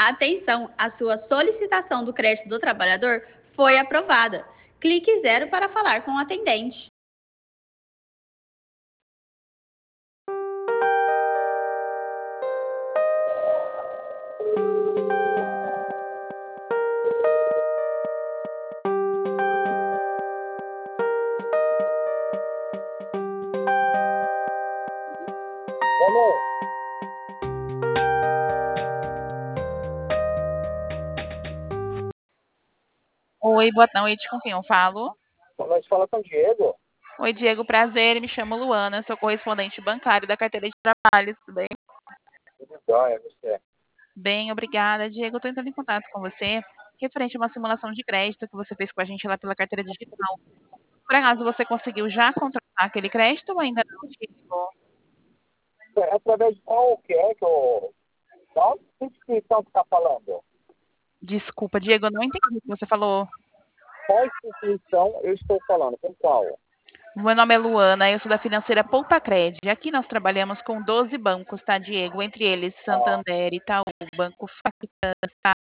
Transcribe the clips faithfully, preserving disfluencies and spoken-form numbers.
Atenção, a sua solicitação do crédito do trabalhador foi aprovada. Clique zero para falar com o atendente. Alô? Oi, boa noite, com quem eu falo? Boa noite, fala com o Diego. Oi, Diego, prazer, me chamo Luana, sou correspondente bancário da carteira de trabalho, tudo bem? Tudo jóia, você? Bem, obrigada. Diego, eu estou entrando em contato com você referente a uma simulação de crédito que você fez com a gente lá pela carteira digital. Por acaso você conseguiu já contratar aquele crédito ou ainda não, Diego? É através de qual que é que eu... Qual instituição que está falando? Desculpa, Diego, eu não entendi o que você falou. Qual instituição eu estou falando? Com qual? Meu nome é Luana, eu sou da financeira Poupa Cred. Aqui nós trabalhamos com doze bancos, tá, Diego? Entre eles Ah, Santander, Itaú, Banco Factan.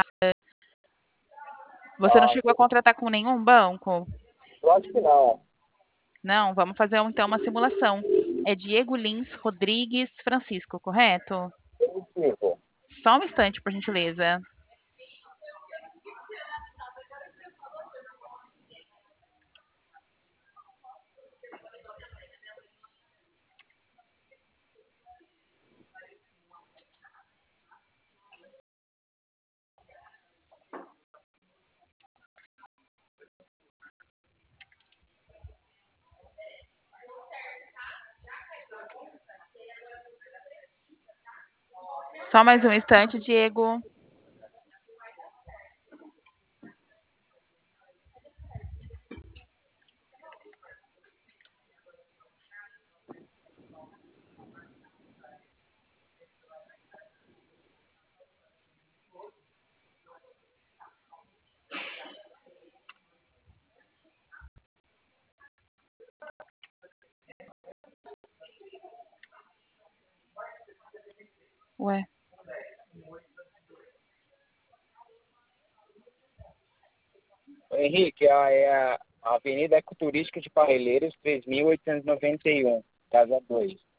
Você não ah, chegou a contratar com nenhum banco? eu acho que não. Não, vamos fazer então uma simulação. É Diego Lins Rodrigues Francisco, correto? Definitivo. Só um instante, por gentileza. Só mais um instante, Diego. Ué. Henrique, a, é a Avenida Ecoturística de Parelheiros, três mil oitocentos e noventa e um, casa dois.